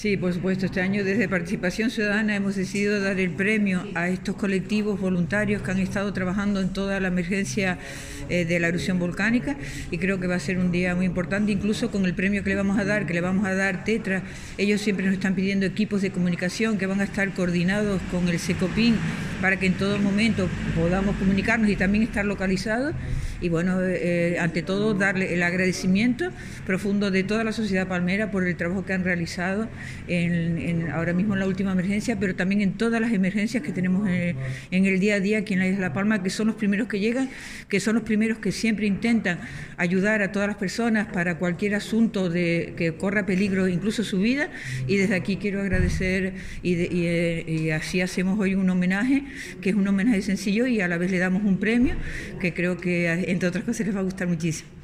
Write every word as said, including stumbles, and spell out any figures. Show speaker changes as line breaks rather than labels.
Sí, por supuesto, este año desde Participación Ciudadana hemos decidido dar el premio a estos colectivos voluntarios que han estado trabajando en toda la emergencia eh, de la erupción volcánica, y creo que va a ser un día muy importante, incluso con el premio que le vamos a dar, que le vamos a dar Tetra. Ellos siempre nos están pidiendo equipos de comunicación que van a estar coordinados con el SECOPIN para que en todo momento podamos comunicarnos y también estar localizados. Y bueno, eh, ante todo darle el agradecimiento profundo de toda la sociedad palmera por el trabajo que han realizado en, en, ahora mismo en la última emergencia, pero también en todas las emergencias que tenemos en, en el día a día aquí en la isla de La Palma, que son los primeros que llegan, que son los primeros que siempre intentan ayudar a todas las personas para cualquier asunto de, que corra peligro, incluso su vida. Y desde aquí quiero agradecer, y, de, y, eh, y así hacemos hoy un homenaje, que es un homenaje sencillo y a la vez le damos un premio que creo que entre otras cosas les va a gustar muchísimo.